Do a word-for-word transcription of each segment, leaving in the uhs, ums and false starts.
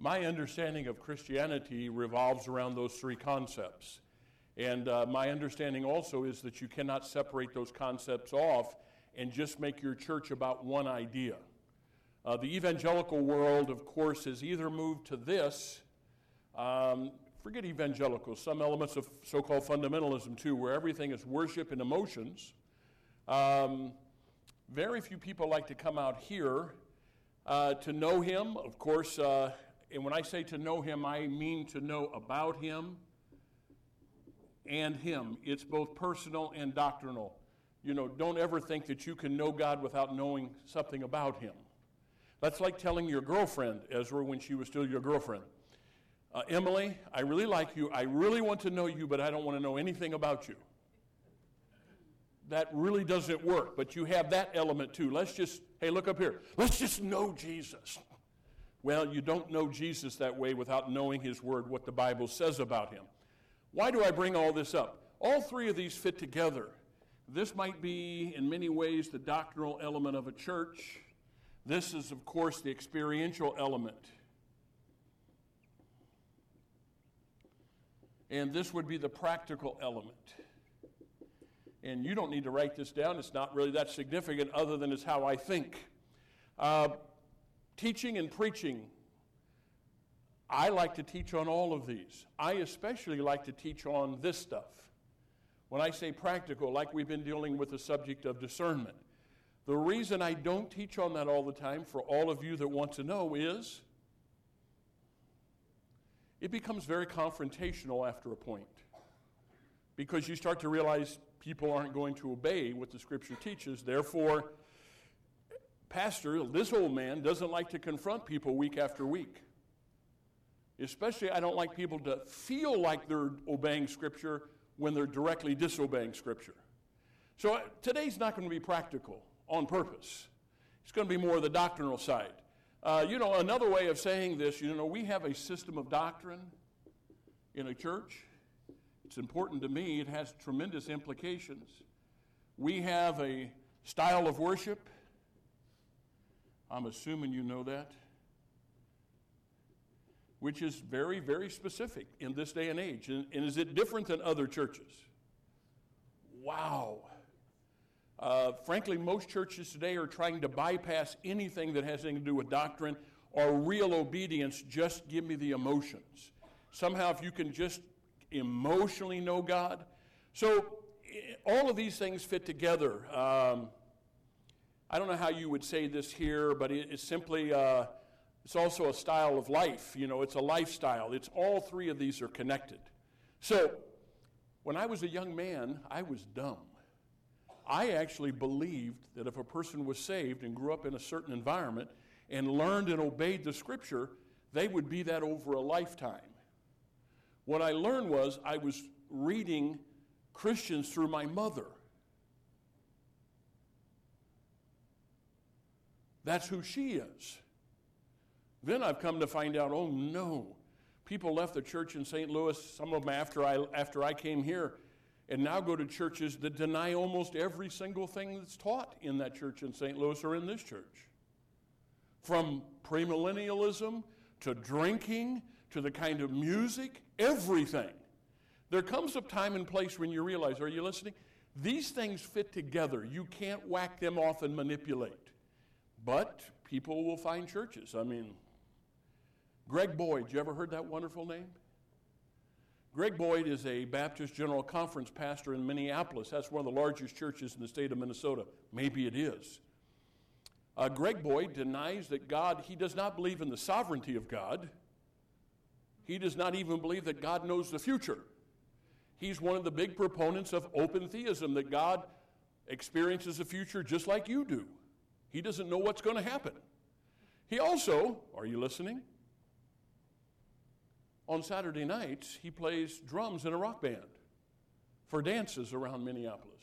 my understanding of Christianity revolves around those three concepts. And uh, my understanding also is that you cannot separate those concepts off and just make your church about one idea. Uh, the evangelical world, of course, has either moved to this, um, forget evangelicals, some elements of so-called fundamentalism too, where everything is worship and emotions. Um, very few people like to come out here uh, to know him, of course, uh, and when I say to know him, I mean to know about him and him. It's both personal and doctrinal. You know, don't ever think that you can know God without knowing something about him. That's like telling your girlfriend, Ezra, when she was still your girlfriend, uh, Emily, I really like you. I really want to know you, but I don't want to know anything about you. That really doesn't work, but you have that element too. Let's just, hey, look up here. Let's just know Jesus. Well, you don't know Jesus that way without knowing his word, what the Bible says about him. Why do I bring all this up? All three of these fit together. This might be, in many ways, the doctrinal element of a church. This is, of course, the experiential element. And this would be the practical element. And you don't need to write this down. It's not really that significant other than it's how I think. Uh, teaching and preaching. I like to teach on all of these. I especially like to teach on this stuff. When I say practical, like we've been dealing with the subject of discernment. The reason I don't teach on that all the time, for all of you that want to know, is it becomes very confrontational after a point. Because you start to realize people aren't going to obey what the Scripture teaches. Therefore, Pastor, this old man, doesn't like to confront people week after week. Especially, I don't like people to feel like they're obeying Scripture when they're directly disobeying Scripture. So uh, today's not going to be practical on purpose. It's going to be more of the doctrinal side. Uh, you know, another way of saying this, you know, we have a system of doctrine in a church. It's important to me. It has tremendous implications. We have a style of worship. I'm assuming you know that. Which is very, very specific in this day and age. And, and is it different than other churches? Wow. Uh, frankly, most churches today are trying to bypass anything that has anything to do with doctrine or real obedience. Just give me the emotions. Somehow, if you can just emotionally know God. So all of these things fit together. Um, I don't know how you would say this here, but it, it's simply... Uh, It's also a style of life. You know, it's a lifestyle. It's all three of these are connected. So, when I was a young man, I was dumb. I actually believed that if a person was saved and grew up in a certain environment and learned and obeyed the Scripture, they would be that over a lifetime. What I learned was I was reading Christians through my mother. That's who she is. Then I've come to find out, oh no, people left the church in Saint Louis, some of them after I, after I came here, and now go to churches that deny almost every single thing that's taught in that church in Saint Louis or in this church. From premillennialism to drinking to the kind of music, everything. There comes a time and place when you realize, are you listening? These things fit together. You can't whack them off and manipulate. But people will find churches. I mean... Greg Boyd, you ever heard that wonderful name? Greg Boyd is a Baptist General Conference pastor in Minneapolis. That's one of the largest churches in the state of Minnesota. Maybe it is. Uh, Greg Boyd denies that God, he does not believe in the sovereignty of God. He does not even believe that God knows the future. He's one of the big proponents of open theism, that God experiences the future just like you do. He doesn't know what's going to happen. He also, are you listening? On Saturday nights, he plays drums in a rock band for dances around Minneapolis.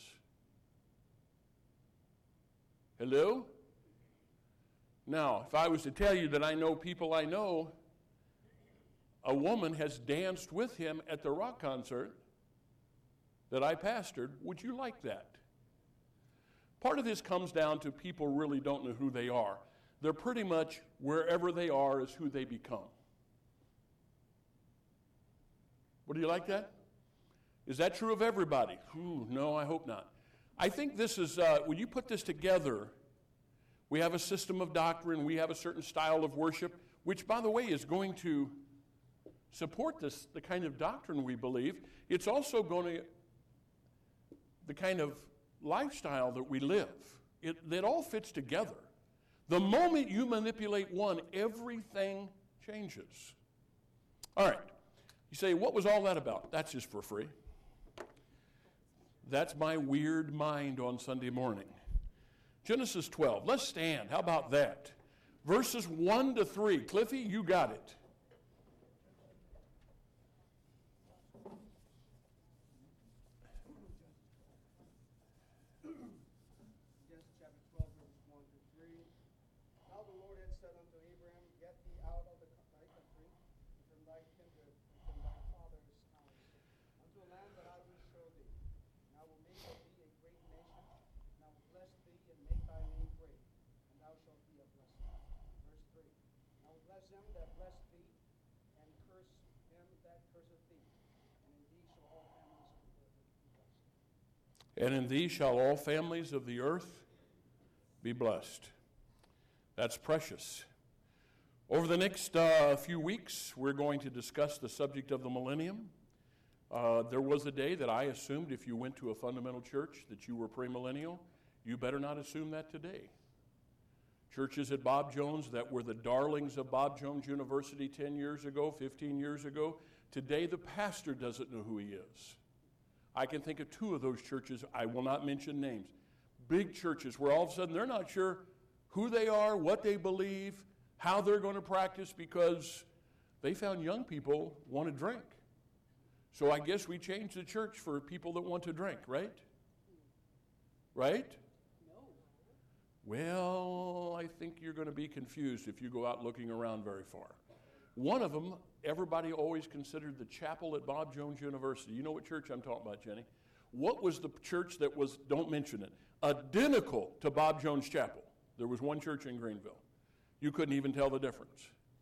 Hello? Now, if I was to tell you that I know people I know, a woman has danced with him at the rock concert that I pastored, would you like that? Part of this comes down to people really don't know who they are. They're pretty much wherever they are is who they become. What, do you like that? Is that true of everybody? Ooh, no, I hope not. I think this is, uh, when you put this together, we have a system of doctrine, we have a certain style of worship, which, by the way, is going to support this, the kind of doctrine we believe. It's also going to, the kind of lifestyle that we live. It, it all fits together. The moment you manipulate one, everything changes. All right. You say, what was all that about? That's just for free. That's my weird mind on Sunday morning. Genesis twelve. Let's stand. How about that? Verses one to three. Cliffy, you got it. And in thee shall all families of the earth be blessed. That's precious. Over the next uh, few weeks, we're going to discuss the subject of the millennium. Uh, there was a day that I assumed if you went to a fundamental church that you were premillennial. You better not assume that today. Churches at Bob Jones that were the darlings of Bob Jones University ten years ago, fifteen years ago, today the pastor doesn't know who he is. I can think of two of those churches. I will not mention names. Big churches where all of a sudden they're not sure who they are, what they believe, how they're going to practice because they found young people want to drink. So I guess we changed the church for people that want to drink, right? Right? No. Well, I think you're going to be confused if you go out looking around very far. One of them, everybody always considered the chapel at Bob Jones University. You know what church I'm talking about, Jenny? What was the church that was, don't mention it, identical to Bob Jones Chapel? There was one church in Greenville. You couldn't even tell the difference.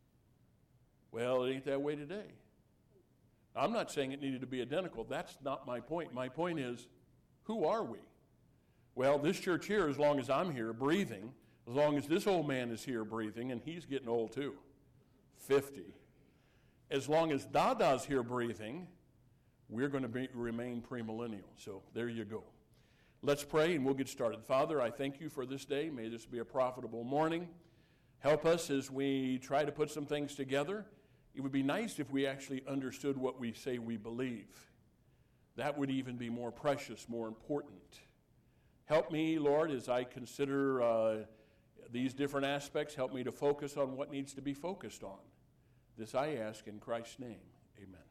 Well, it ain't that way today. I'm not saying it needed to be identical. That's not my point. My point is, who are we? Well, this church here, as long as I'm here breathing, as long as this old man is here breathing, and he's getting old too, fifty, as long as Dada's here breathing, we're going to be, remain premillennial. So there you go. Let's pray and we'll get started. Father, I thank you for this day. May this be a profitable morning. Help us as we try to put some things together. It would be nice if we actually understood what we say we believe. That would even be more precious, more important. Help me, Lord, as I consider uh, these different aspects. Help me to focus on what needs to be focused on. This I ask in Christ's name. Amen.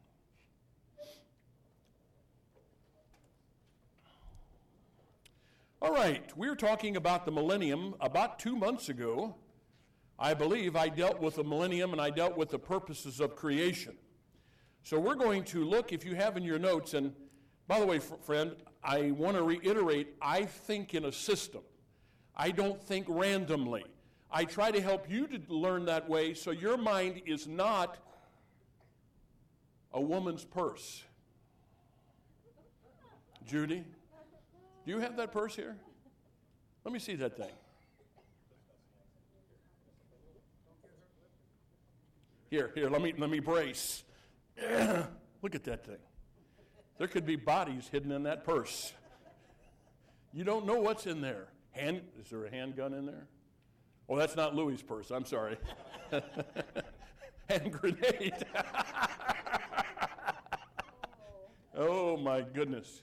All right, we were talking about the millennium about two months ago. I believe I dealt with the millennium and I dealt with the purposes of creation. So we're going to look, if you have in your notes, and by the way, friend, I want to reiterate, I think in a system. I don't think randomly. I try to help you to learn that way so your mind is not a woman's purse. Judy, do you have that purse here? Let me see that thing. Here, here, let me let me brace. Look at that thing. There could be bodies hidden in that purse. You don't know what's in there. Hand, is there a handgun in there? Oh, that's not Louis' purse. I'm sorry. Hand grenade. Oh, my goodness.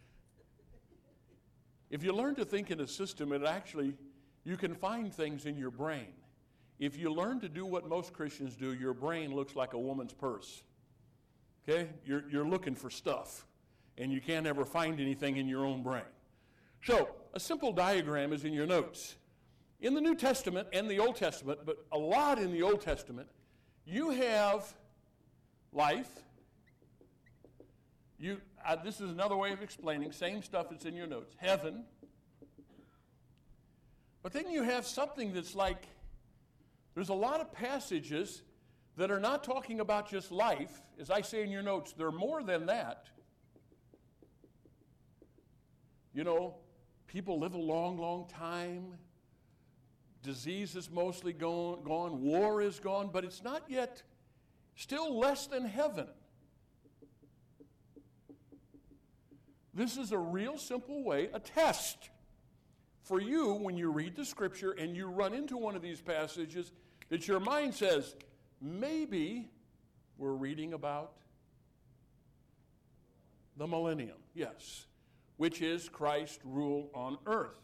If you learn to think in a system, it actually, you can find things in your brain. If you learn to do what most Christians do, your brain looks like a woman's purse. Okay? You're, you're looking for stuff, and you can't ever find anything in your own brain. So, a simple diagram is in your notes. In the New Testament and the Old Testament, but a lot in the Old Testament, you have life. You, uh, this is another way of explaining, same stuff that's in your notes, heaven. But then you have something that's like, there's a lot of passages that are not talking about just life. As I say in your notes, they're more than that. You know, people live a long, long time. Disease is mostly gone, gone. War is gone, but it's not yet, still less than heaven. This is a real simple way, a test for you when you read the Scripture and you run into one of these passages that your mind says, maybe we're reading about the millennium. Yes, which is Christ's rule on earth.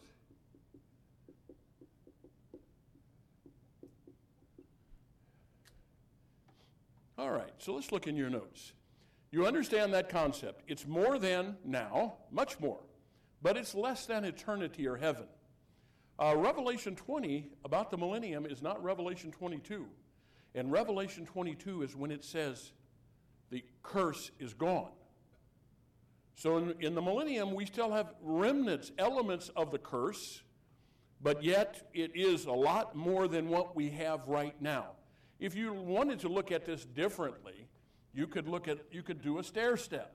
All right, so let's look in your notes. You understand that concept. It's more than now, much more, but it's less than eternity or heaven. Uh, Revelation twenty about the millennium is not Revelation twenty-two. And Revelation twenty-two is when it says the curse is gone. So in, in the millennium, we still have remnants, elements of the curse, but yet it is a lot more than what we have right now. If you wanted to look at this differently, you could look at, you could do a stair step.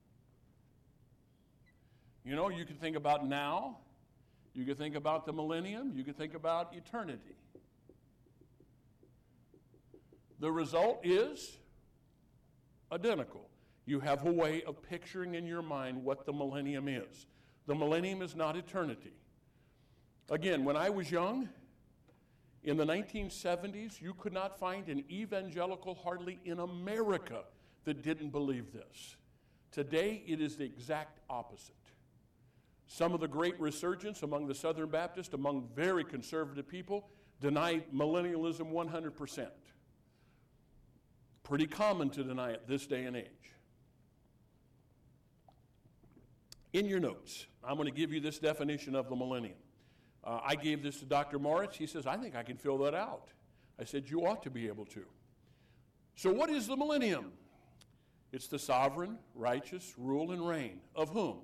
You know, you could think about now, you could think about the millennium, you could think about eternity. The result is identical. You have a way of picturing in your mind what the millennium is. The millennium is not eternity. Again, when I was young, in the nineteen seventies, you could not find an evangelical hardly in America that didn't believe this. Today, it is the exact opposite. Some of the great resurgence among the Southern Baptists, among very conservative people, deny millennialism one hundred percent. Pretty common to deny it this day and age. In your notes, I'm going to give you this definition of the millennium. Uh, I gave this to Doctor Moritz. He says, I think I can fill that out. I said, you ought to be able to. So what is the millennium? It's the sovereign, righteous rule and reign of whom?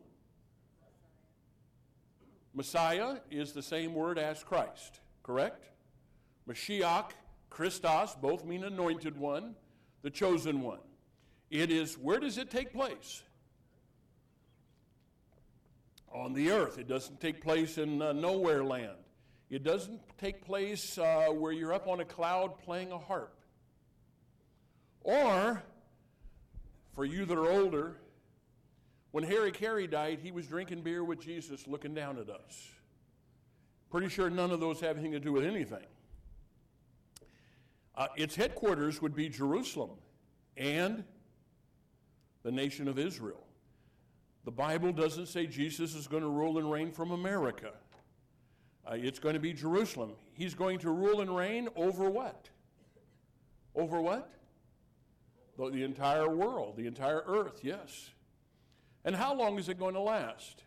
Messiah is the same word as Christ, correct? Mashiach, Christos, both mean anointed one, the chosen one. It is, where does it take place? On the earth. It doesn't take place in uh, nowhere land. It doesn't take place uh, where you're up on a cloud playing a harp. Or, for you that are older, when Harry Carey died, he was drinking beer with Jesus looking down at us. Pretty sure none of those have anything to do with anything. Uh, its headquarters would be Jerusalem and the nation of Israel. The Bible doesn't say Jesus is going to rule and reign from America. Uh, it's going to be Jerusalem. He's going to rule and reign over what? Over what? The, the entire world, the entire earth, yes. And how long is it going to last?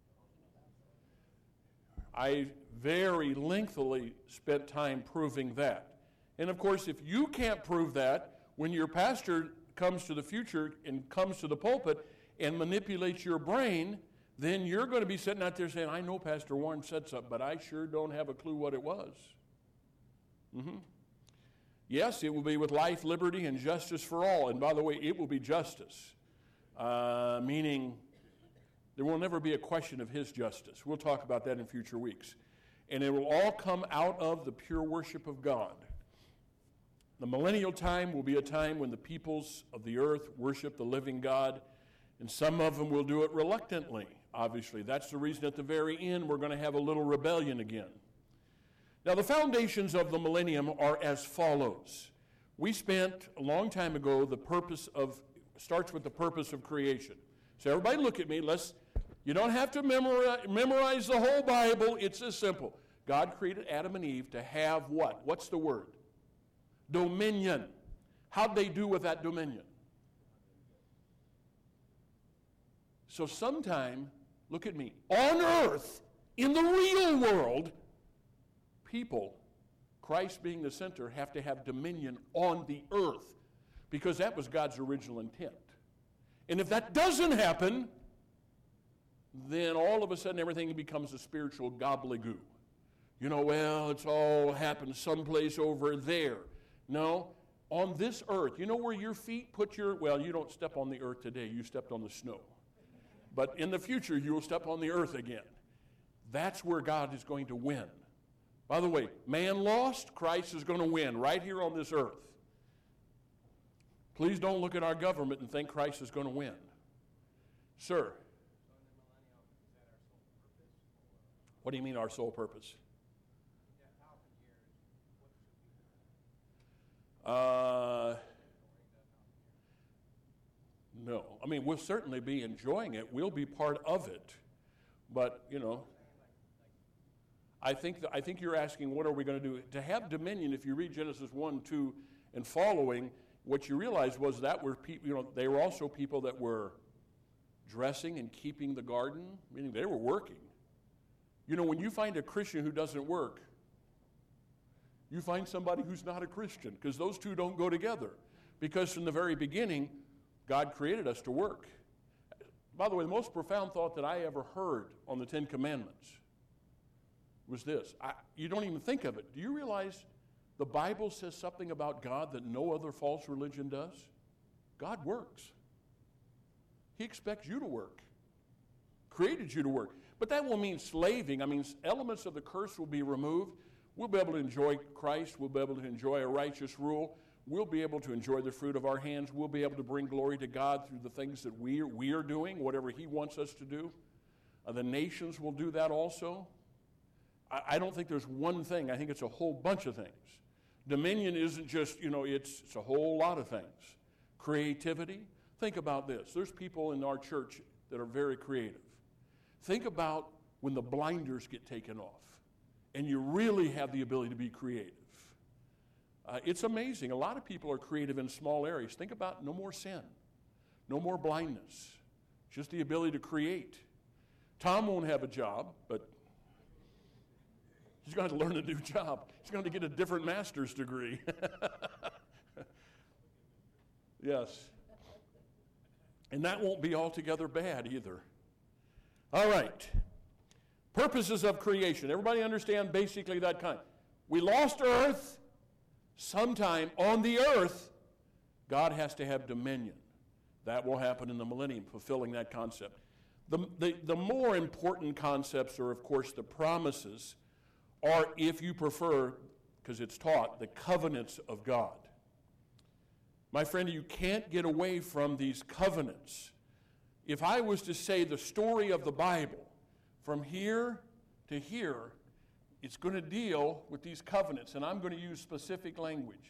I very lengthily spent time proving that. And of course, if you can't prove that, when your pastor comes to the future and comes to the pulpit and manipulates your brain, then you're going to be sitting out there saying, I know Pastor Warren said something, but I sure don't have a clue what it was. Mm-hmm. Yes, it will be with life, liberty, and justice for all. And by the way, it will be justice, uh, meaning there will never be a question of his justice. We'll talk about that in future weeks. And it will all come out of the pure worship of God. The millennial time will be a time when the peoples of the earth worship the living God, and some of them will do it reluctantly, obviously. That's the reason at the very end we're going to have a little rebellion again. Now, the foundations of the millennium are as follows. We spent a long time ago, the purpose of, starts with the purpose of creation. So everybody look at me. Let's, you don't have to memorize, memorize the whole Bible. It's as simple. God created Adam and Eve to have what? What's the word? Dominion. How'd they do with that dominion? So sometime, look at me, on earth, in the real world, people, Christ being the center, have to have dominion on the earth because that was God's original intent. And if that doesn't happen, then all of a sudden everything becomes a spiritual gobbledygoo. You know, well, it's all happened someplace over there. No, on this earth, you know where your feet put your, well, you don't step on the earth today, you stepped on the snow. But in the future, you will step on the earth again. That's where God is going to win. By the way, man lost, Christ is going to win right here on this earth. Please don't look at our government and think Christ is going to win. Sir? What do you mean our sole purpose? Uh, no. I mean, we'll certainly be enjoying it. We'll be part of it. But, you know, I think th- I think you're asking, what are we going to do? To have dominion, if you read Genesis one, two, and following, what you realize was that were people, you know, they were also people that were dressing and keeping the garden, meaning they were working. You know, when you find a Christian who doesn't work, you find somebody who's not a Christian, because those two don't go together. Because from the very beginning, God created us to work. By the way, the most profound thought that I ever heard on the Ten Commandments was this. I, you don't even think of it. Do you realize the Bible says something about God that no other false religion does? God works. He expects you to work. Created you to work. But that won't mean slaving. I mean, elements of the curse will be removed. We'll be able to enjoy Christ. We'll be able to enjoy a righteous rule. We'll be able to enjoy the fruit of our hands. We'll be able to bring glory to God through the things that we are, we are doing, whatever He wants us to do. Uh, the nations will do that also. I, I don't think there's one thing. I think it's a whole bunch of things. Dominion isn't just, you know, it's, it's a whole lot of things. Creativity. Think about this. There's people in our church that are very creative. Think about when the blinders get taken off and you really have the ability to be creative. Uh, it's amazing. A lot of people are creative in small areas. Think about no more sin, no more blindness, just the ability to create. Tom won't have a job, but he's going to have to learn a new job. He's going to get a different master's degree. Yes. And that won't be altogether bad either. All right. Purposes of creation. Everybody understand basically that kind. We lost earth. Sometime on the earth, God has to have dominion. That will happen in the millennium, fulfilling that concept. The, the, the more important concepts are, of course, the promises, or if you prefer, because it's taught, the covenants of God. My friend, you can't get away from these covenants. If I was to say the story of the Bible from here to here, it's going to deal with these covenants, and I'm going to use specific language.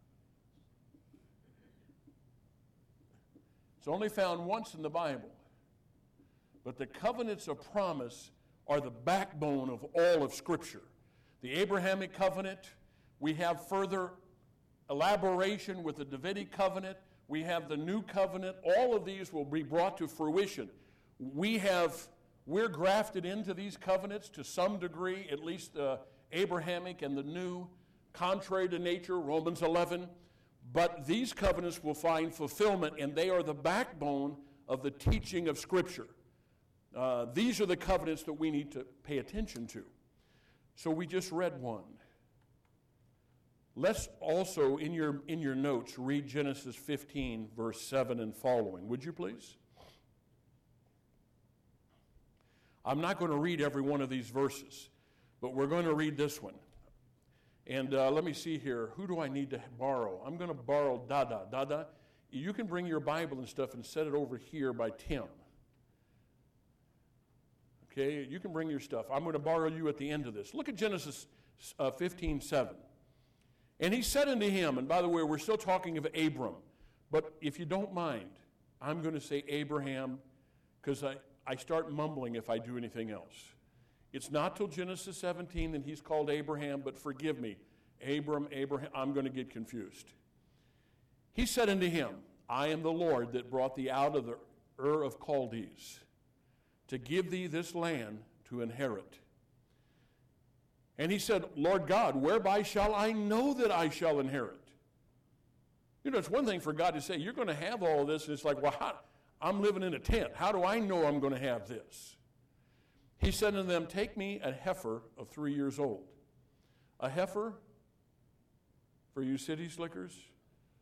It's only found once in the Bible. But the covenants of promise are the backbone of all of Scripture. The Abrahamic covenant, we have further elaboration with the Davidic covenant, we have the new covenant. All of these will be brought to fruition. We have, we're grafted into these covenants to some degree, at least the Abrahamic and the new, contrary to nature, Romans eleven. But these covenants will find fulfillment, and they are the backbone of the teaching of Scripture. Uh, these are the covenants that we need to pay attention to. So we just read one. Let's also, in your, in your notes, read Genesis fifteen, verse seven and following. Would you please? I'm not going to read every one of these verses, but we're going to read this one. And uh, let me see here. Who do I need to borrow? I'm going to borrow Dada. Dada, you can bring your Bible and stuff and set it over here by Tim. Okay, you can bring your stuff. I'm going to borrow you at the end of this. Look at Genesis uh, fifteen seven. And he said unto him, and by the way, we're still talking of Abram, but if you don't mind, I'm going to say Abraham because I, I start mumbling if I do anything else. It's not till Genesis seventeen that he's called Abraham, but forgive me, Abram, Abraham, I'm going to get confused. He said unto him, I am the Lord that brought thee out of the Ur of Chaldees to give thee this land to inherit. And he said, Lord God, whereby shall I know that I shall inherit? You know, it's one thing for God to say, you're going to have all of this, and it's like, well, how, I'm living in a tent. How do I know I'm going to have this? He said unto them, take me a heifer of three years old. A heifer, for you city slickers,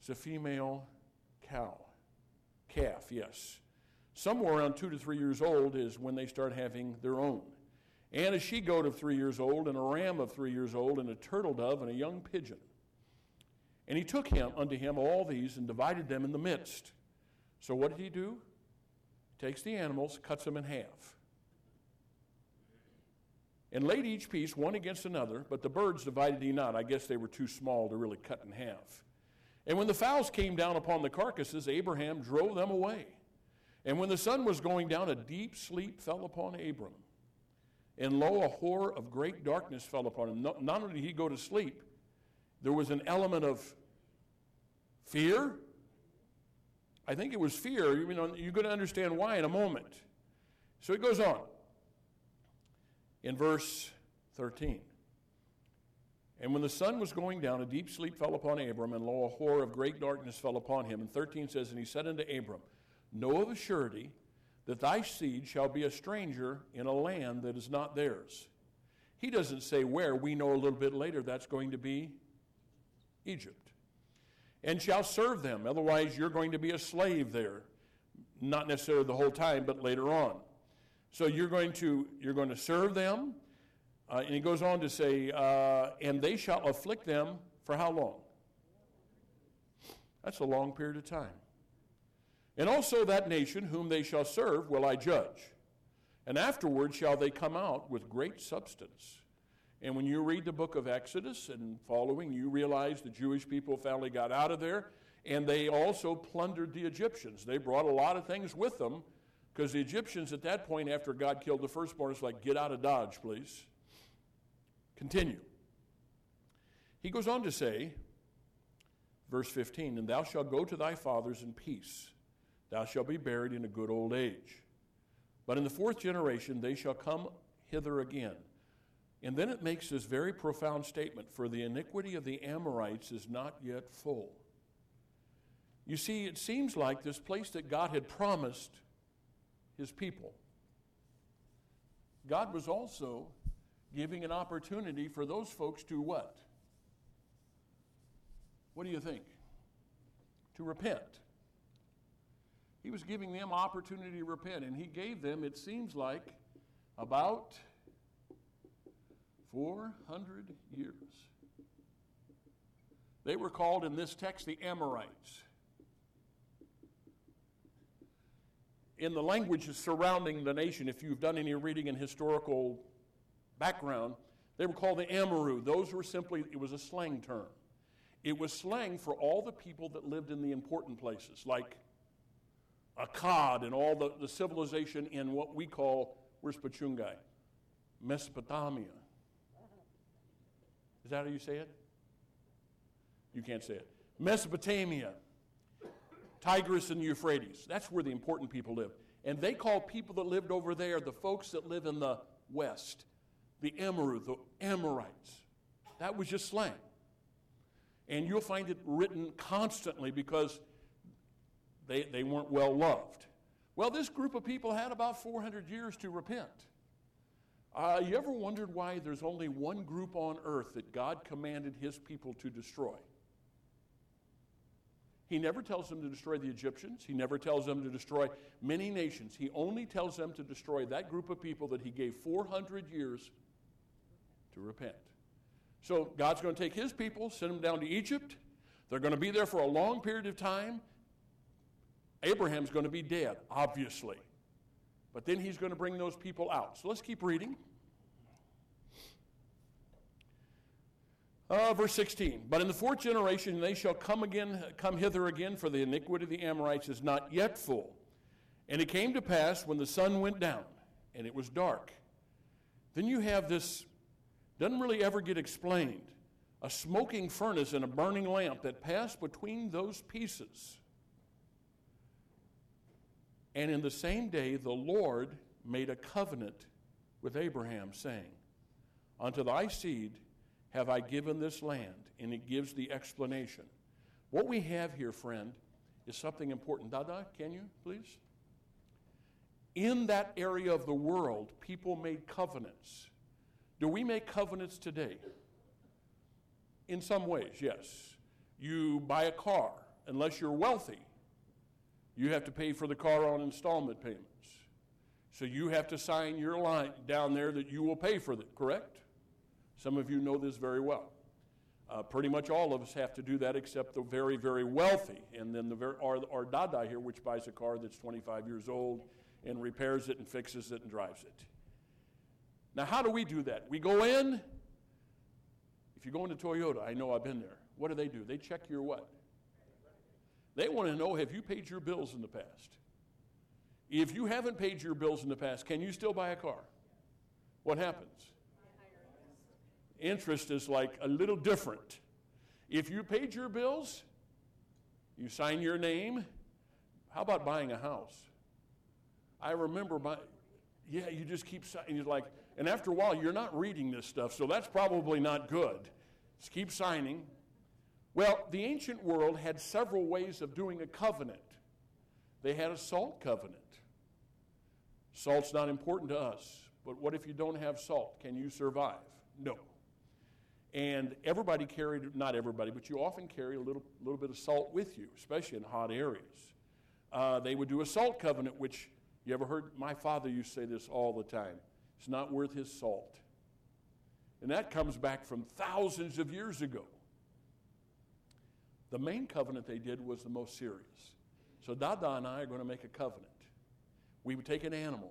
It's a female cow. Calf, yes. Somewhere around two to three years old is when they start having their own. And a she-goat of three years old, and a ram of three years old, and a turtle dove, and a young pigeon. And he took him unto him all these, and divided them in the midst. So what did he do? Takes the animals, cuts them in half, and laid each piece one against another, but the birds divided he not. I guess they were too small to really cut in half. And when the fowls came down upon the carcasses, Abraham drove them away. And when the sun was going down, a deep sleep fell upon Abram. And lo, a horror of great darkness fell upon him. Not, not only did he go to sleep, there was an element of fear. I think it was fear. You know, you're going to understand why in a moment. So it goes on. In verse thirteen. And when the sun was going down, a deep sleep fell upon Abram, and lo, a horror of great darkness fell upon him. And thirteen says, and he said unto Abram, know of a surety that thy seed shall be a stranger in a land that is not theirs. He doesn't say where. We know a little bit later that's going to be Egypt. And shall serve them. Otherwise, you're going to be a slave there. Not necessarily the whole time, but later on. So you're going to, you're going to serve them. Uh, and he goes on to say, uh, and they shall afflict them for how long? That's a long period of time. And also that nation whom they shall serve will I judge. And afterward shall they come out with great substance. And when you read the book of Exodus and following, you realize the Jewish people finally got out of there, and they also plundered the Egyptians. They brought a lot of things with them, because the Egyptians at that point, after God killed the firstborn, it's like, get out of Dodge, please. Continue. He goes on to say, verse fifteen, and thou shalt go to thy fathers in peace. Thou shalt be buried in a good old age. But in the fourth generation they shall come hither again. And then it makes this very profound statement, for the iniquity of the Amorites is not yet full. You see, it seems like this place that God had promised his people, God was also giving an opportunity for those folks to what? What do you think? To repent. He was giving them opportunity to repent, and he gave them, it seems like, about four hundred years. They were called in this text the Amorites. In the languages surrounding the nation, if you've done any reading in historical background, they were called the Amaru. Those were simply, it was a slang term. It was slang for all the people that lived in the important places, like Akkad and all the, the civilization in what we call, where's Pachungai? Mesopotamia. Is that how you say it? You can't say it. Mesopotamia. Tigris and the Euphrates. That's where the important people live. And they call people that lived over there, the folks that live in the west, the Amaru, the Amorites. That was just slang. And you'll find it written constantly because they, they weren't well loved. Well, this group of people had about four hundred years to repent. Uh, you ever wondered why there's only one group on earth that God commanded his people to destroy? He never tells them to destroy the Egyptians. He never tells them to destroy many nations. He only tells them to destroy that group of people that he gave four hundred years to repent. So God's going to take his people, send them down to Egypt. They're going to be there for a long period of time. Abraham's going to be dead, obviously. But then he's going to bring those people out. So let's keep reading. Uh, verse sixteen, but in the fourth generation they shall come again, come hither again, for the iniquity of the Amorites is not yet full. And it came to pass when the sun went down, and it was dark. Then you have this, doesn't really ever get explained, a smoking furnace and a burning lamp that passed between those pieces. And in the same day the Lord made a covenant with Abraham, saying, unto thy seed have I given this land, and it gives the explanation. What we have here, friend, is something important. Dada, can you, please? In that area of the world, people made covenants. Do we make covenants today? In some ways, yes. You buy a car, unless you're wealthy, you have to pay for the car on installment payments. So you have to sign your line down there that you will pay for it, correct? Some of you know this very well. Uh, pretty much all of us have to do that except the very, very wealthy. And then the very, our, our dada here, which buys a car that's twenty-five years old and repairs it and fixes it and drives it. Now, how do we do that? We go in. If you go into Toyota, I know I've been there. What do they do? They check your what? They want to know, have you paid your bills in the past? If you haven't paid your bills in the past, can you still buy a car? What happens? Interest is like a little different. If you paid your bills, you sign your name. How about buying a house? I remember my, yeah, you just keep signing. You're like, and after a while, you're not reading this stuff, so that's probably not good. Just keep signing. Well, the ancient world had several ways of doing a covenant. They had a salt covenant. Salt's not important to us, but what if you don't have salt? Can you survive? No. And everybody carried, not everybody, but you often carry a little, little bit of salt with you, especially in hot areas. Uh, they would do a salt covenant, which you ever heard, my father used to say this all the time, it's not worth his salt. And that comes back from thousands of years ago. The main covenant they did was the most serious. So Dada and I are going to make a covenant. We would take an animal,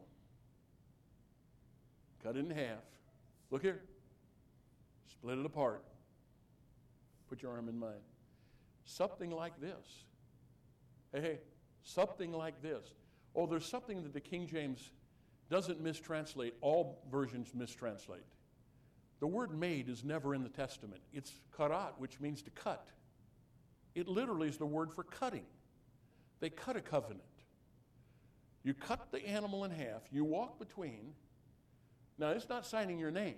cut it in half. Look here. Split it apart. Put your arm in mine. Something like this. Hey, hey, something like this. Oh, there's something that the King James doesn't mistranslate. All versions mistranslate. The word made is never in the Testament. It's karat, which means to cut. It literally is the word for cutting. They cut a covenant. You cut the animal in half. You walk between. Now, it's not signing your name.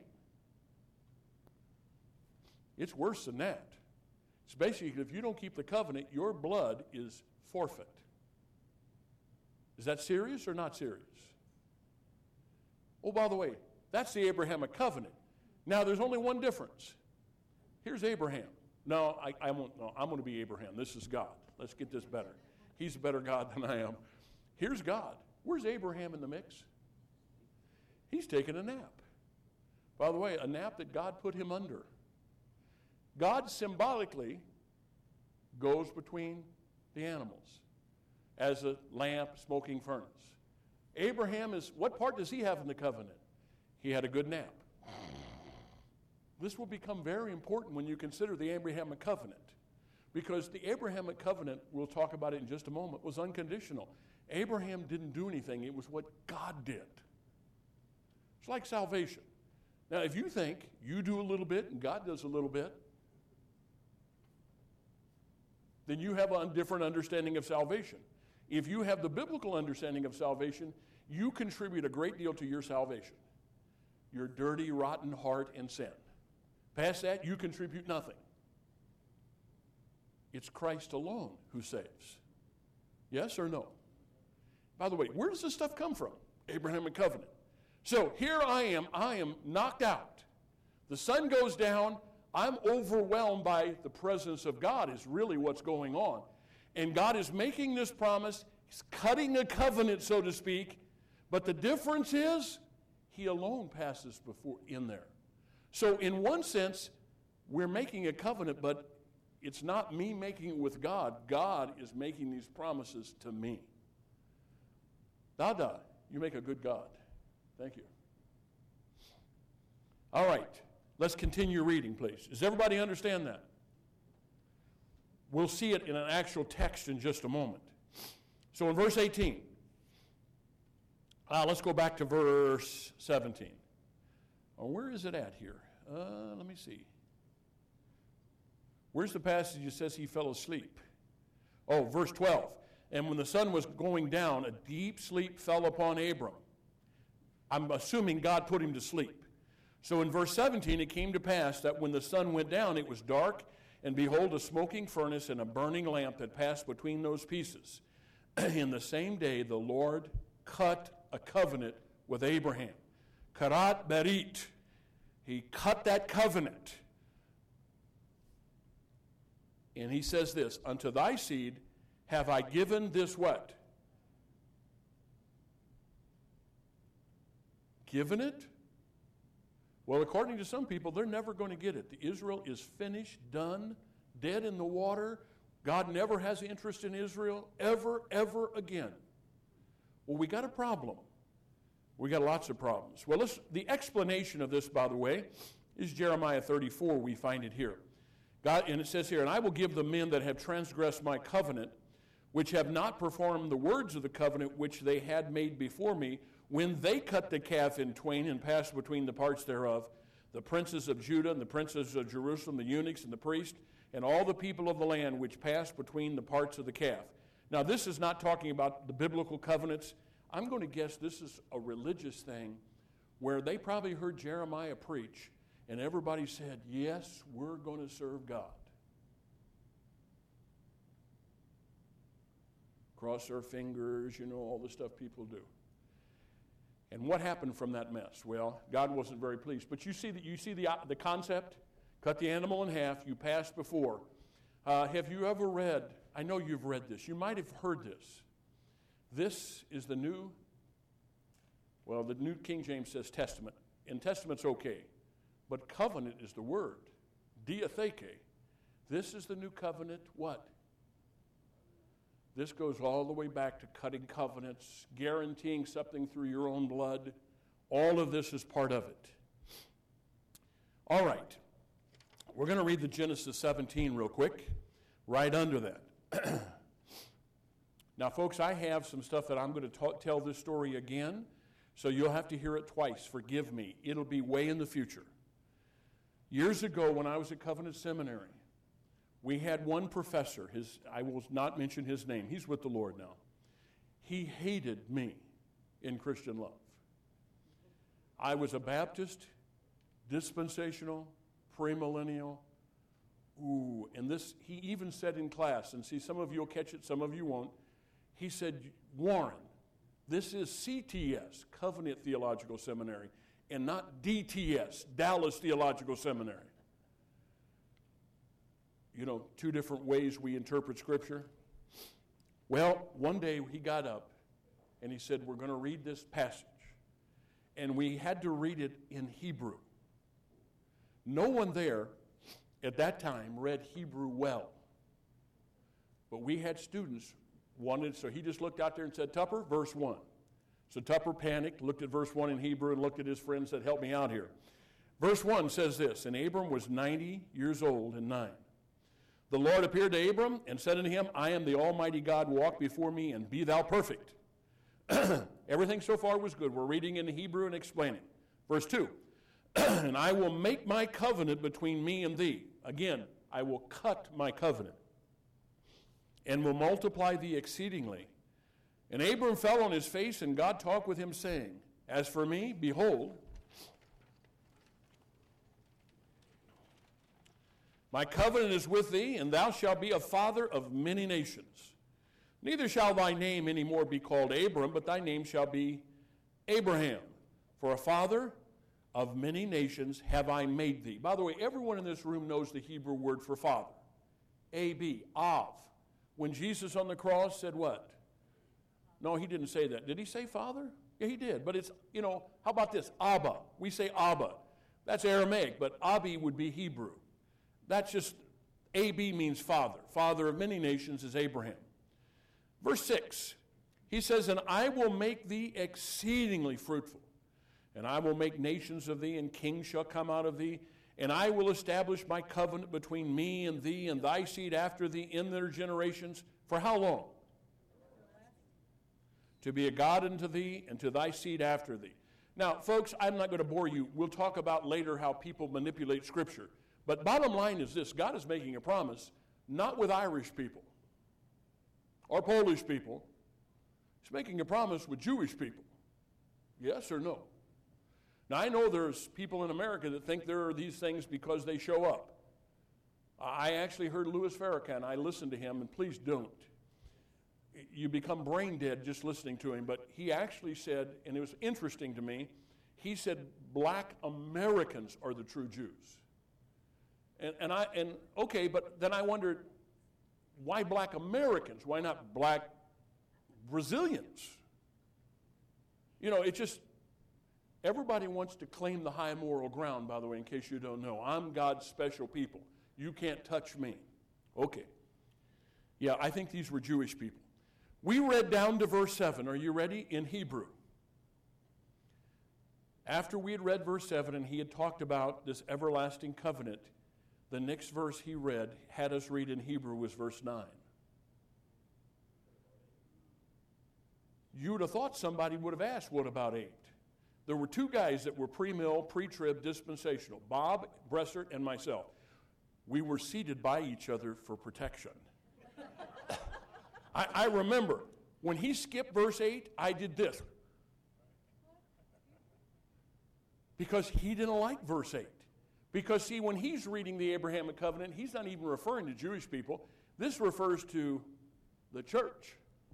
It's worse than that. It's basically, if you don't keep the covenant, your blood is forfeit. Is that serious or not serious? Oh, by the way, that's the Abrahamic covenant. Now, there's only one difference. Here's Abraham. No, I, I won't. No, I'm going to be Abraham. This is God. Let's get this better. He's a better God than I am. Here's God. Where's Abraham in the mix? He's taking a nap. By the way, a nap that God put him under. God symbolically goes between the animals as a lamp, smoking furnace. Abraham is, what part does he have in the covenant? He had a good nap. This will become very important when you consider the Abrahamic covenant, because the Abrahamic covenant, we'll talk about it in just a moment, was unconditional. Abraham didn't do anything. It was what God did. It's like salvation. Now, if you think you do a little bit and God does a little bit, then you have a different understanding of salvation. If you have the biblical understanding of salvation, you contribute a great deal to your salvation. Your dirty, rotten heart and sin. Past that, you contribute nothing. It's Christ alone who saves. Yes or no? By the way, where does this stuff come from? Abrahamic covenant. So here I am, I am knocked out. The sun goes down, I'm overwhelmed by the presence of God is really what's going on. And God is making this promise, he's cutting a covenant, so to speak, but the difference is he alone passes before in there. So in one sense, we're making a covenant, but it's not me making it with God. God is making these promises to me. Dada, you make a good God. Thank you. All right, let's continue reading, please. Does everybody understand that? We'll see it in an actual text in just a moment. So in verse eighteen, uh, let's go back to verse seventeen. Oh, where is it at here? Uh, let me see. Where's the passage that says he fell asleep? Oh, verse twelve. And when the sun was going down, a deep sleep fell upon Abram. I'm assuming God put him to sleep. So in verse seventeen, it came to pass that when the sun went down, it was dark, and behold, a smoking furnace and a burning lamp that passed between those pieces. In the same day, the Lord cut a covenant with Abraham. Karat berit. He cut that covenant. And he says this, unto thy seed have I given this what? Given it? Well, according to some people, they're never going to get it. The Israel is finished, done, dead in the water. God never has interest in Israel ever, ever again. Well, we got a problem. We got lots of problems. Well, let's, the explanation of this, by the way, is Jeremiah thirty-four. We find it here. God, and it says here, and I will give the men that have transgressed my covenant, which have not performed the words of the covenant which they had made before me, when they cut the calf in twain and passed between the parts thereof, the princes of Judah and the princes of Jerusalem, the eunuchs and the priests, and all the people of the land which passed between the parts of the calf. Now, this is not talking about the biblical covenants. I'm going to guess this is a religious thing where they probably heard Jeremiah preach, and everybody said, yes, we're going to serve God. Cross our fingers, you know, all the stuff people do. And what happened from that mess? Well, God wasn't very pleased. But you see the, you see the, the concept? Cut the animal in half. You passed before. Uh, have you ever read, I know you've read this. You might have heard this. This is the new, well, the New King James says testament. And testament's okay. But covenant is the word. Diatheke. This is the new covenant, what? This goes all the way back to cutting covenants, guaranteeing something through your own blood. All of this is part of it. All right. We're going to read the Genesis seventeen real quick, right under that. Now, folks, I have some stuff that I'm going to ta- tell this story again, so you'll have to hear it twice. Forgive me. It'll be way in the future. Years ago, when I was at Covenant Seminary, we had one professor. His, I will not mention his name. He's with the Lord now. He hated me in Christian love. I was a Baptist, dispensational, premillennial. Ooh, and this, he even said in class, and see, some of you will catch it, some of you won't. He said, Warren, this is C T S, Covenant Theological Seminary, and not D T S, Dallas Theological Seminary. You know, two different ways we interpret Scripture. Well, one day he got up and he said, we're going to read this passage. And we had to read it in Hebrew. No one there at that time read Hebrew well. But we had students wanted, so he just looked out there and said, Tupper, verse one. So Tupper panicked, looked at verse one in Hebrew, and looked at his friend and said, help me out here. Verse one says this, and Abram was ninety years old and nine. The Lord appeared to Abram and said unto him, I am the Almighty God, walk before me and be thou perfect. Everything so far was good. We're reading in Hebrew and explaining. Verse two, and I will make my covenant between me and thee. Again, I will cut my covenant and will multiply thee exceedingly. And Abram fell on his face, and God talked with him, saying, as for me, behold, my covenant is with thee, and thou shalt be a father of many nations. Neither shall thy name any more be called Abram, but thy name shall be Abraham. For a father of many nations have I made thee. By the way, everyone in this room knows the Hebrew word for father. A B, Av. When Jesus on the cross said what? No, he didn't say that. Did he say father? Yeah, he did. But it's, you know, how about this? Abba. We say Abba. That's Aramaic, but Abi would be Hebrew. That's just, A B means father. Father of many nations is Abraham. Verse six, he says, and I will make thee exceedingly fruitful, and I will make nations of thee, and kings shall come out of thee, and I will establish my covenant between me and thee and thy seed after thee in their generations. For how long? To be a God unto thee and to thy seed after thee. Now, folks, I'm not going to bore you. We'll talk about later how people manipulate Scripture. But bottom line is this, God is making a promise, not with Irish people or Polish people. He's making a promise with Jewish people. Yes or no? Now, I know there's people in America that think there are these things because they show up. I actually heard Louis Farrakhan. I listened to him, and please don't. You become brain dead just listening to him. But he actually said, and it was interesting to me, he said black Americans are the true Jews. And, and I and okay, but then I wondered, why black Americans? Why not black Brazilians? You know, it just, everybody wants to claim the high moral ground, by the way, in case you don't know. I'm God's special people. You can't touch me. Okay. Yeah, I think these were Jewish people. We read down to verse seven. Are you ready? In Hebrew. After we had read verse seven and he had talked about this everlasting covenant, the next verse he read, had us read in Hebrew, was verse nine. You would have thought somebody would have asked, what about eight? There were two guys that were pre-mill, pre-trib, dispensational, Bob Bressert and myself. We were seated by each other for protection. I, I remember when he skipped verse eight, I did this. Because he didn't like verse eight. Because, see, when he's reading the Abrahamic covenant, he's not even referring to Jewish people. This refers to the church.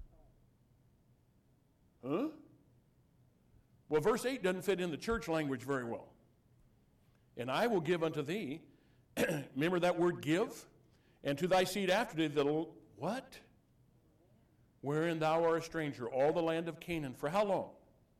Huh? Well, verse eight doesn't fit in the church language very well. And I will give unto thee, remember that word give? And to thy seed after thee, the what? Wherein thou art a stranger, all the land of Canaan. For how long?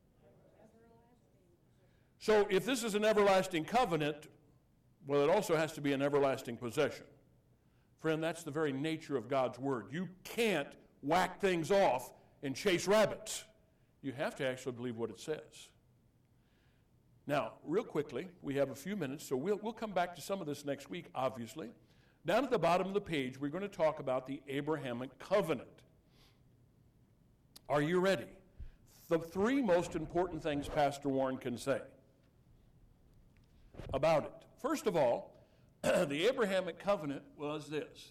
So if this is an everlasting covenant, well, it also has to be an everlasting possession. Friend, that's the very nature of God's word. You can't whack things off and chase rabbits. You have to actually believe what it says. Now, real quickly, we have a few minutes, so we'll, we'll come back to some of this next week, obviously. Down at the bottom of the page, we're going to talk about the Abrahamic covenant. Are you ready? The three most important things Pastor Warren can say about it. First of all, the Abrahamic covenant was this: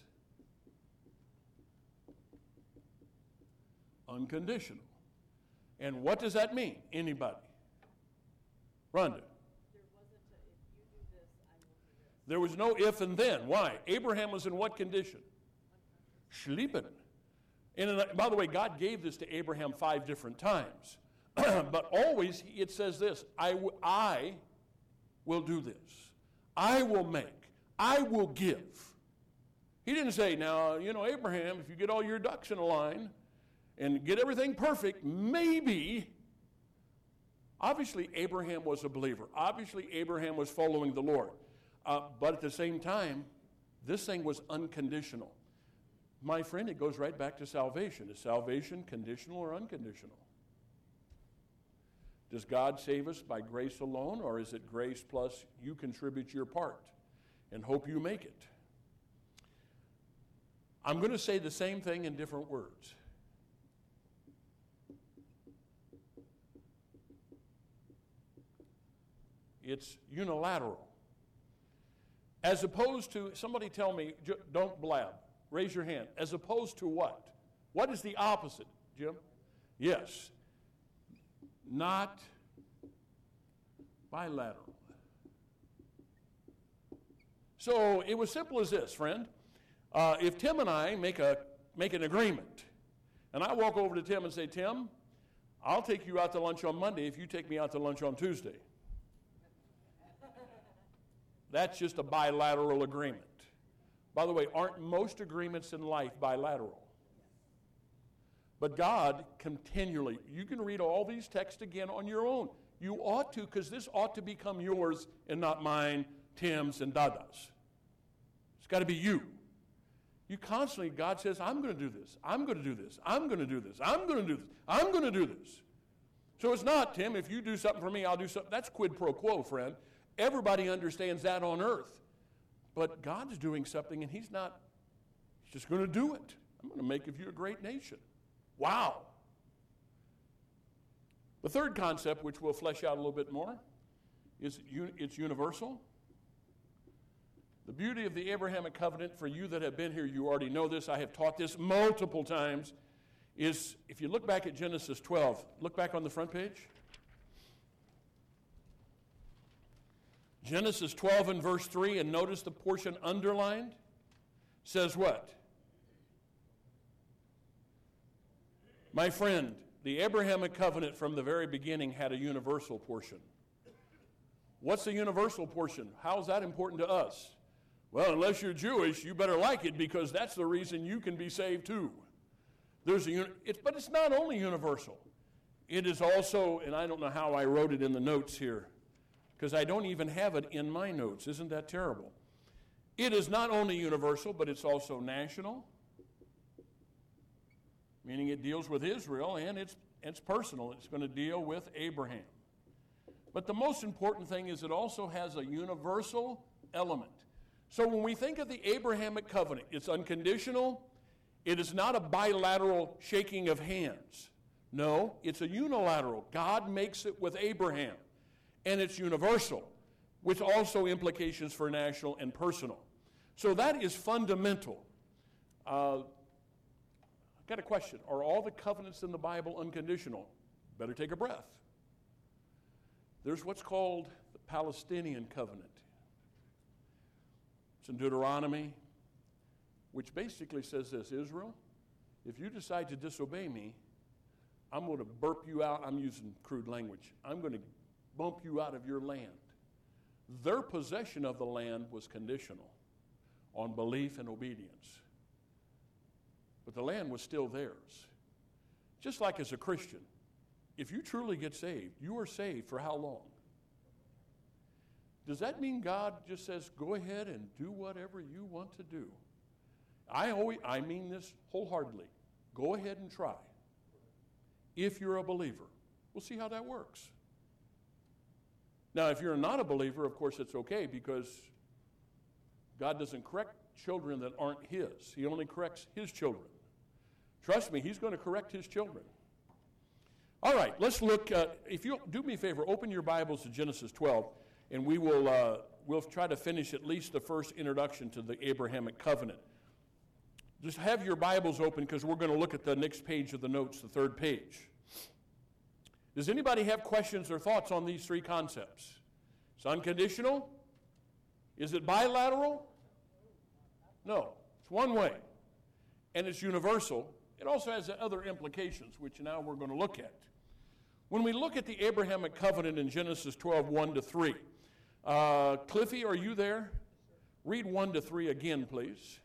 unconditional. And what does that mean? Anybody? Rhonda. There wasn't a, if you do this, I will do this. There was no if and then. Why? Abraham was in what condition? Sleeping. And by the way, God gave this to Abraham five different times. But always it says this: I, w- I will do this. I will make. I will give. He didn't say, now, you know, Abraham, if you get all your ducks in a line and get everything perfect, maybe. Obviously, Abraham was a believer. Obviously, Abraham was following the Lord. Uh, but at the same time, this thing was unconditional. My friend, it goes right back to salvation. Is salvation conditional or unconditional? Does God save us by grace alone, or is it grace plus you contribute your part and hope you make it? I'm going to say the same thing in different words. It's unilateral. As opposed to, somebody tell me, don't blab. Raise your hand. As opposed to what? What is the opposite, Jim? Yes. Not bilateral. So it was simple as this, friend. Uh, if Tim and I make a make an agreement, and I walk over to Tim and say, Tim, I'll take you out to lunch on Monday if you take me out to lunch on Tuesday. That's just a bilateral agreement. By the way, aren't most agreements in life bilateral? But God continually, you can read all these texts again on your own. You ought to, because this ought to become yours and not mine, Tim's, and Dada's. It's got to be you. You constantly, God says, I'm going to do this. I'm going to do this. I'm going to do this. I'm going to do this. I'm going to do this. So it's not, Tim, if you do something for me, I'll do something. That's quid pro quo, friend. Everybody understands that on earth. But God's doing something, and he's not, he's just going to do it. I'm going to make of you a great nation. Wow. The third concept, which we'll flesh out a little bit more, is it's universal. The beauty of the Abrahamic covenant, for you that have been here, you already know this. I have taught this multiple times, is if you look back at Genesis twelve, look back on the front page. Genesis twelve and verse three, and notice the portion underlined, says what? My friend, the Abrahamic covenant from the very beginning had a universal portion. What's the universal portion? How is that important to us? Well, unless you're Jewish, you better like it because that's the reason you can be saved too. There's a, it, but it's not only universal. It is also, and I don't know how I wrote it in the notes here, because I don't even have it in my notes. Isn't that terrible? It is not only universal, but it's also national, meaning it deals with Israel, and it's, it's personal. It's going to deal with Abraham. But the most important thing is it also has a universal element. So when we think of the Abrahamic covenant, it's unconditional. It is not a bilateral shaking of hands. No, it's a unilateral. God makes it with Abraham. And it's universal, with also implications for national and personal. So that is fundamental. Uh, I've got a question. Are all the covenants in the Bible unconditional? Better take a breath. There's what's called the Palestinian covenant. It's in Deuteronomy, which basically says this: Israel, if you decide to disobey me, I'm going to burp you out. I'm using crude language. I'm going to bump you out of your land. Their possession of the land was conditional on belief and obedience. But the land was still theirs. Just like as a Christian, if you truly get saved, you are saved for how long? Does that mean God just says, go ahead and do whatever you want to do? I always, I mean this wholeheartedly. Go ahead and try. If you're a believer, we'll see how that works. Now, if you're not a believer, of course it's okay, because God doesn't correct children that aren't his. He only corrects his children. Trust me, he's going to correct his children. All right, let's look. Uh, if you'll do me a favor, open your Bibles to Genesis twelve, and we will uh, we'll try to finish at least the first introduction to the Abrahamic covenant. Just have your Bibles open because we're going to look at the next page of the notes, the third page. Does anybody have questions or thoughts on these three concepts? It's unconditional. Is it bilateral? No, it's one way. And it's universal. It also has other implications, which now we're going to look at. When we look at the Abrahamic covenant in Genesis twelve, one to three, uh, Cliffy, are you there? Read one to three again, please.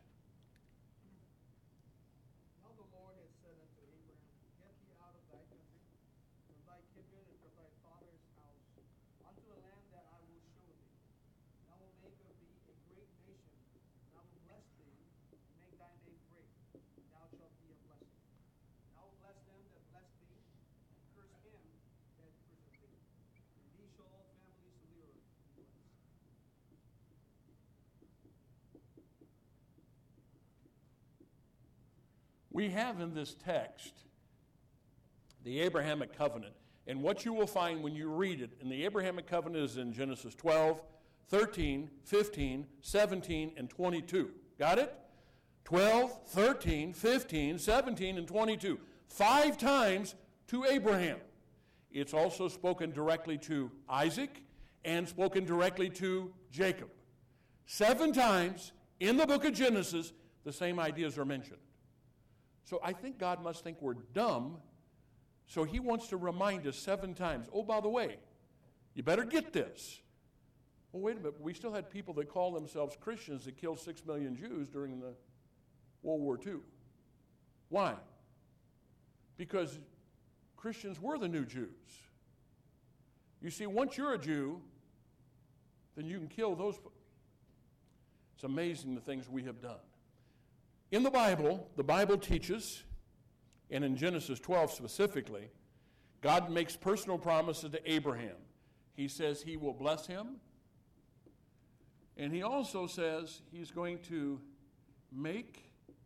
We have in this text the Abrahamic covenant, and what you will find when you read it, and the Abrahamic covenant is in Genesis twelve, thirteen, fifteen, seventeen, and twenty-two. Got it? twelve, thirteen, fifteen, seventeen, and twenty-two. Five times to Abraham. It's also spoken directly to Isaac and spoken directly to Jacob. Seven times in the book of Genesis, the same ideas are mentioned. So I think God must think we're dumb, so he wants to remind us seven times, oh, by the way, you better get this. Well, wait a minute, we still had people that call themselves Christians that killed six million Jews during the World War Two. Why? Because Christians were the new Jews. You see, once you're a Jew, then you can kill those. It's amazing the things we have done. In the Bible, the Bible teaches, and in Genesis twelve specifically, God makes personal promises to Abraham. He says he will bless him, and he also says he's going to make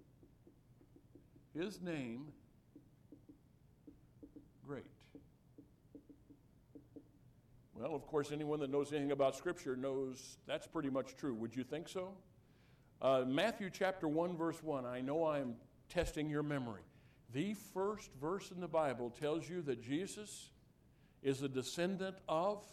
his name great. Well, of course, anyone that knows anything about Scripture knows that's pretty much true. Would you think so? Uh, Matthew chapter one, verse one, I know I am testing your memory. The first verse in the Bible tells you that Jesus is a descendant of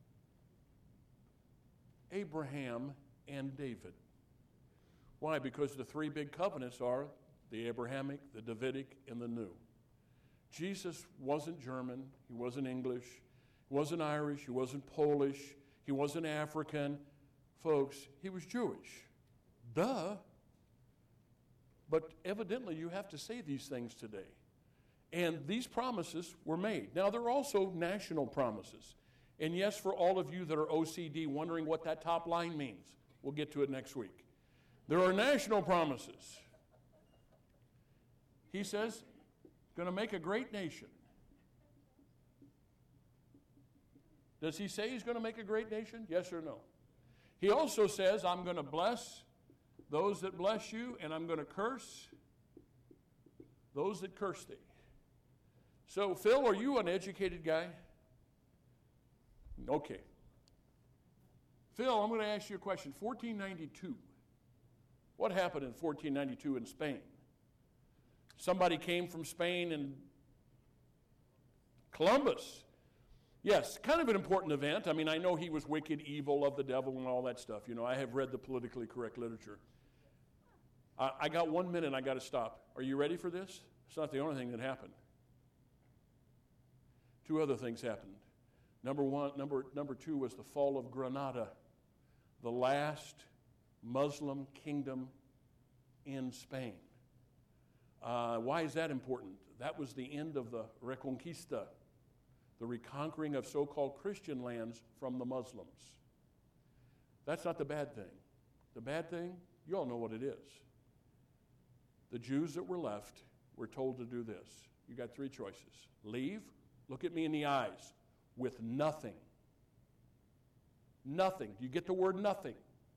Abraham and David. Why? Because the three big covenants are the Abrahamic, the Davidic, and the New. Jesus wasn't German. He wasn't English. He wasn't Irish. He wasn't Polish. He wasn't African. Folks, he was Jewish. Duh. But evidently you have to say these things today. And these promises were made. Now, there are also national promises. And yes, for all of you that are O C D wondering what that top line means, we'll get to it next week. There are national promises. He says, going to make a great nation. Does he say he's going to make a great nation? Yes or no? He also says, I'm going to bless those that bless you, and I'm going to curse those that curse thee. So, Phil, are you an educated guy? Okay. Phil, I'm going to ask you a question. fourteen ninety-two. What happened in fourteen ninety-two in Spain? Somebody came from Spain and Columbus. Yes, kind of an important event. I mean, I know he was wicked, evil, of the devil, and all that stuff. You know, I have read the politically correct literature. I, I got one minute, I got to stop. Are you ready for this? It's not the only thing that happened. Two other things happened. Number one, number, number two was the fall of Granada, the last Muslim kingdom in Spain. Uh, why is that important? That was the end of the Reconquista, the reconquering of so-called Christian lands from the Muslims. That's not the bad thing. The bad thing, you all know what it is. The Jews that were left were told to do this. You got three choices. Leave, look at me in the eyes, with nothing. Nothing. Do you get the word nothing?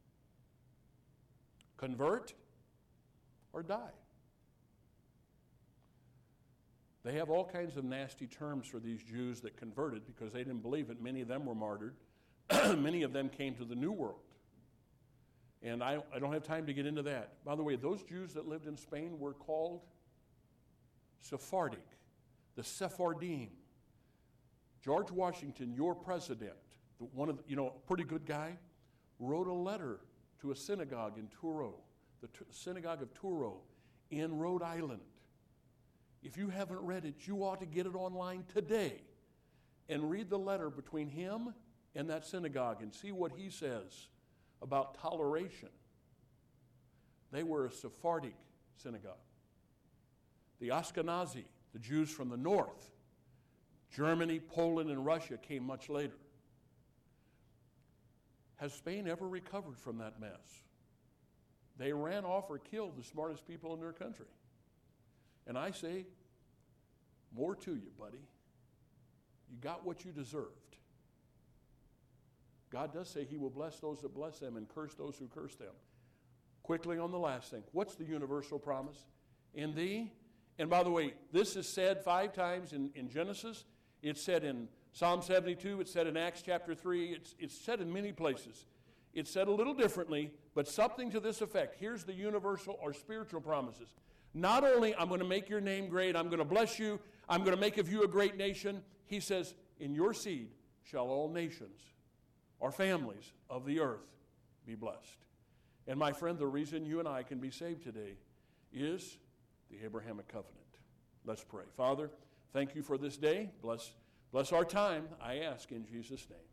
Convert or die. They have all kinds of nasty terms for these Jews that converted because they didn't believe it. Many of them were martyred. Many of them came to the New World. And I, I don't have time to get into that. By the way, those Jews that lived in Spain were called Sephardic, the Sephardim. George Washington, your president, the, one of the, you know, a pretty good guy, wrote a letter to a synagogue in Truro, the t- synagogue of Truro in Rhode Island. If you haven't read it, you ought to get it online today and read the letter between him and that synagogue and see what he says about toleration. They were a Sephardic synagogue. The Ashkenazi, the Jews from the north, Germany, Poland, and Russia came much later. Has Spain ever recovered from that mess? They ran off or killed the smartest people in their country. And I say, more to you, buddy. You got what you deserved. God does say he will bless those that bless them and curse those who curse them. Quickly on the last thing. What's the universal promise? In thee. And by the way, this is said five times in, in Genesis. It's said in Psalm seventy-two. It's said in Acts chapter three. It's, it's said in many places. It's said a little differently, but something to this effect. Here's the universal or spiritual promises. Not only I'm going to make your name great, I'm going to bless you, I'm going to make of you a great nation. He says, in your seed shall all nations or families of the earth be blessed. And my friend, the reason you and I can be saved today is the Abrahamic covenant. Let's pray. Father, thank you for this day. Bless, bless our time, I ask in Jesus' name.